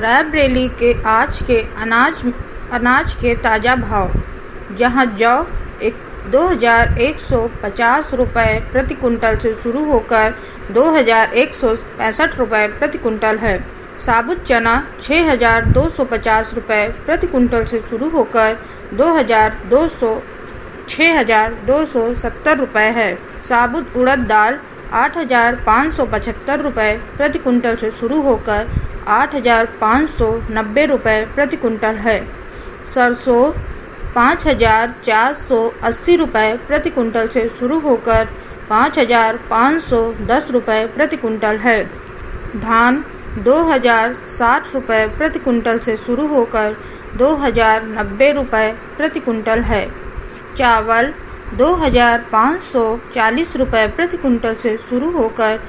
रायबरेली के आज के अनाज के ताज़ा भाव। जहां जौ 2150 रुपये प्रति कुंटल से शुरू होकर 2165 रुपये प्रति कुंटल है। साबुत चना 6250 रुपये प्रति कुंटल से शुरू होकर 6270 रुपये है। साबुत उड़द दाल 8575 रुपये प्रति कुंटल से शुरू होकर 8590 रुपये प्रति कुंटल है। सरसों 5480 रुपये प्रति कुंटल से शुरू होकर 5510 रुपये प्रति कुंटल है। धान 2060 रुपये प्रति कुंटल से शुरू होकर 2090 रुपये प्रति कुंटल है। चावल 2540 रुपये प्रति कुंटल से शुरू होकर